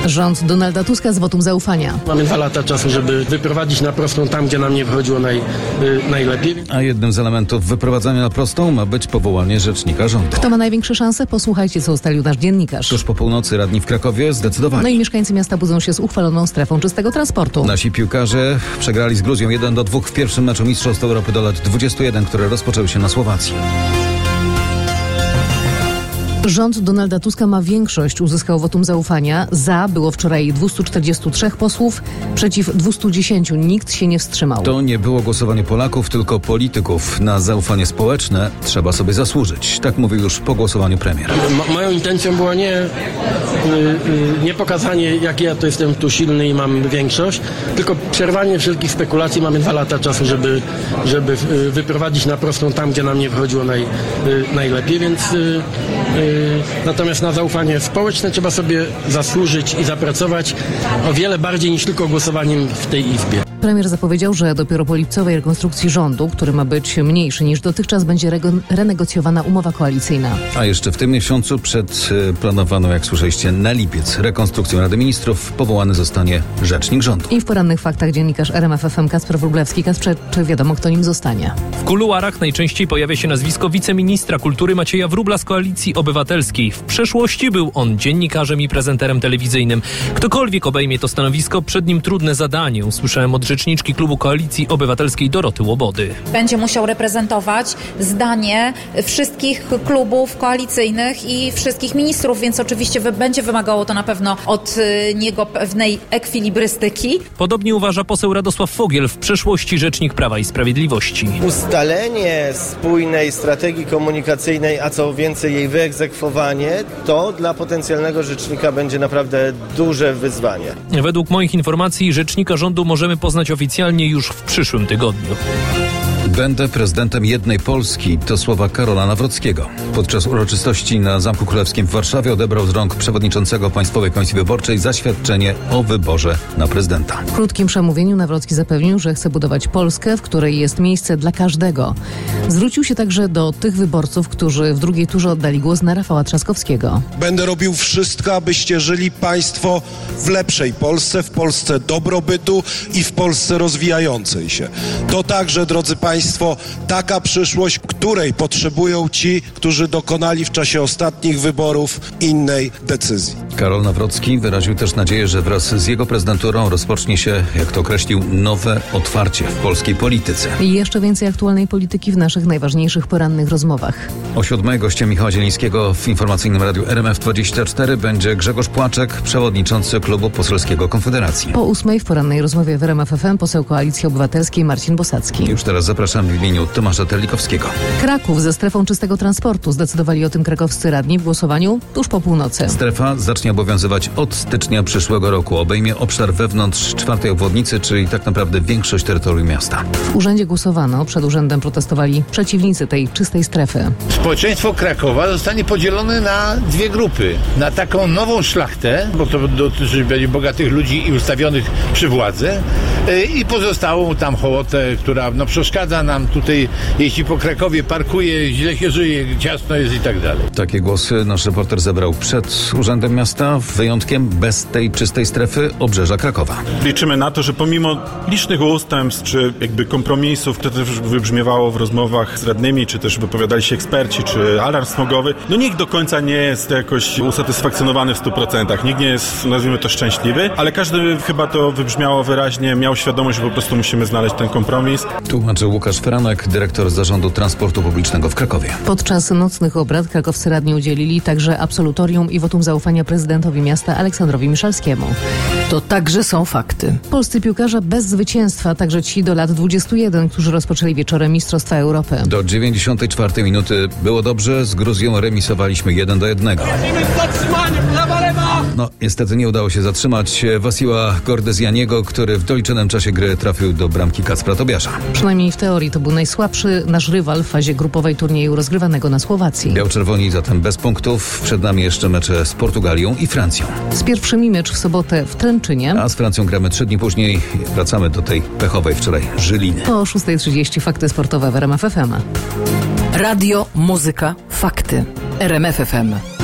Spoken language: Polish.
Rząd Donalda Tuska z wotum zaufania. Mamy 2 lata czasu, żeby wyprowadzić na prostą tam, gdzie nam nie wychodziło najlepiej. A jednym z elementów wyprowadzania na prostą ma być powołanie rzecznika rządu. Kto ma największe szanse? Posłuchajcie, co ustalił nasz dziennikarz. Tuż po północy radni w Krakowie zdecydowali. No i mieszkańcy miasta budzą się z uchwaloną strefą czystego transportu. Nasi piłkarze przegrali z Gruzją 1-2 w pierwszym meczu Mistrzostw Europy do lat 21, które rozpoczęły się na Słowacji. Rząd Donalda Tuska ma większość, uzyskał wotum zaufania. Za było wczoraj 243 posłów, przeciw 210. Nikt się nie wstrzymał. To nie było głosowanie Polaków, tylko polityków. Na zaufanie społeczne trzeba sobie zasłużyć. Tak mówił już po głosowaniu premier. Moją intencją było nie pokazanie, jak ja to jestem tu silny i mam większość, tylko przerwanie wszelkich spekulacji. Mamy 2 lata czasu, żeby wyprowadzić na prostą tam, gdzie nam nie wychodziło najlepiej, więc natomiast na zaufanie społeczne trzeba sobie zasłużyć i zapracować o wiele bardziej niż tylko głosowaniem w tej Izbie. Premier zapowiedział, że dopiero po lipcowej rekonstrukcji rządu, który ma być mniejszy niż dotychczas, będzie renegocjowana umowa koalicyjna. A jeszcze w tym miesiącu przed planowaną, jak słyszeliście, na lipiec rekonstrukcją Rady Ministrów powołany zostanie rzecznik rządu. I w porannych faktach dziennikarz RMF FM Kacper Wróblewski. Kacprze, czy wiadomo, kto nim zostanie? W kuluarach najczęściej pojawia się nazwisko wiceministra kultury Macieja Wróbla z Koalicji Obywatelskiej. W przeszłości był on dziennikarzem i prezenterem telewizyjnym. Ktokolwiek obejmie to stanowisko, przed nim trudne zadanie. Usłyszałem od rzeczniczki klubu Koalicji Obywatelskiej Doroty Łobody. Będzie musiał reprezentować zdanie wszystkich klubów koalicyjnych i wszystkich ministrów, więc oczywiście będzie wymagało to na pewno od niego pewnej ekwilibrystyki. Podobnie uważa poseł Radosław Fogiel, w przeszłości rzecznik Prawa i Sprawiedliwości. Ustalenie spójnej strategii komunikacyjnej, a co więcej jej wyegzekwowanie, to dla potencjalnego rzecznika będzie naprawdę duże wyzwanie. Według moich informacji rzecznika rządu możemy poznać oficjalnie już w przyszłym tygodniu. Będę prezydentem jednej Polski. To słowa Karola Nawrockiego. Podczas uroczystości na Zamku Królewskim w Warszawie odebrał z rąk przewodniczącego Państwowej Komisji Wyborczej zaświadczenie o wyborze na prezydenta. W krótkim przemówieniu Nawrocki zapewnił, że chce budować Polskę, w której jest miejsce dla każdego. Zwrócił się także do tych wyborców, którzy w drugiej turze oddali głos na Rafała Trzaskowskiego. Będę robił wszystko, abyście żyli państwo w lepszej Polsce, w Polsce dobrobytu i w Polsce rozwijającej się. To także, drodzy Państwo, taka przyszłość, której potrzebują ci, którzy dokonali w czasie ostatnich wyborów innej decyzji. Karol Nawrocki wyraził też nadzieję, że wraz z jego prezydenturą rozpocznie się, jak to określił, nowe otwarcie w polskiej polityce. I jeszcze więcej aktualnej polityki w naszych najważniejszych porannych rozmowach. O 7 gościem Michała Zielińskiego w informacyjnym radiu RMF24 będzie Grzegorz Płaczek, przewodniczący klubu poselskiego Konfederacji. Po 8 w porannej rozmowie w RMF FM poseł Koalicji Obywatelskiej Marcin Bosacki. Już teraz zapraszam w imieniu Tomasza Terlikowskiego. Kraków ze strefą czystego transportu. Zdecydowali o tym krakowscy radni w głosowaniu tuż po północy. Strefa zacznie obowiązywać od stycznia przyszłego roku. Obejmie obszar wewnątrz 4. obwodnicy, czyli tak naprawdę większość terytorium miasta. W urzędzie głosowano. Przed urzędem protestowali przeciwnicy tej czystej strefy. Społeczeństwo Krakowa zostanie podzielone na 2 grupy. Na taką nową szlachtę, bo to dotyczy będzie bogatych ludzi i ustawionych przy władzy, i pozostałą tam hołotę, która przeszkadza nam tutaj, jeśli po Krakowie parkuje, źle się żyje, ciasno jest i tak dalej. Takie głosy nasz reporter zebrał przed urzędem miasta, wyjątkiem bez tej czystej strefy obrzeża Krakowa. Liczymy na to, że pomimo licznych ustępstw, czy jakby kompromisów, to też wybrzmiewało w rozmowach z radnymi, czy też wypowiadali się eksperci, czy alarm smogowy, nikt do końca nie jest jakoś usatysfakcjonowany w 100%. Nikt nie jest, nazwijmy to, szczęśliwy, ale każdy, chyba to wybrzmiało wyraźnie, miał świadomość, że po prostu musimy znaleźć ten kompromis. Tłumaczył Łukasz Franek, dyrektor Zarządu Transportu Publicznego w Krakowie. Podczas nocnych obrad krakowscy radni udzielili także absolutorium i wotum zaufania prezydentowi miasta Aleksandrowi Miszalskiemu. To także są fakty. Polscy piłkarze bez zwycięstwa, także ci do lat 21, którzy rozpoczęli wieczorem Mistrzostwa Europy. Do 94 minuty było dobrze, z Gruzją remisowaliśmy 1-1. Niestety nie udało się zatrzymać Wasiła Gordezjaniego, który w doliczonym czasie gry trafił do bramki Kacpra Tobiasza. Przynajmniej w teorii to był najsłabszy nasz rywal w fazie grupowej turnieju rozgrywanego na Słowacji. Biał-czerwoni zatem bez punktów. Przed nami jeszcze mecze z Portugalią i Francją. Z pierwszymi mecz w sobotę w Tręczynie. A z Francją gramy 3 dni później. Wracamy do tej pechowej wczoraj Żyliny. Po 6:30 fakty sportowe w RMF FM. Radio, muzyka, fakty. RMF FM.